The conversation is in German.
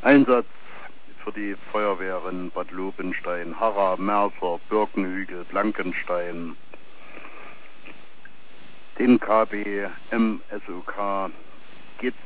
Einsatz für die Feuerwehren Bad Lobenstein, Harra, Merser, Birkenhügel, Blankenstein, den KB, MSOK, geht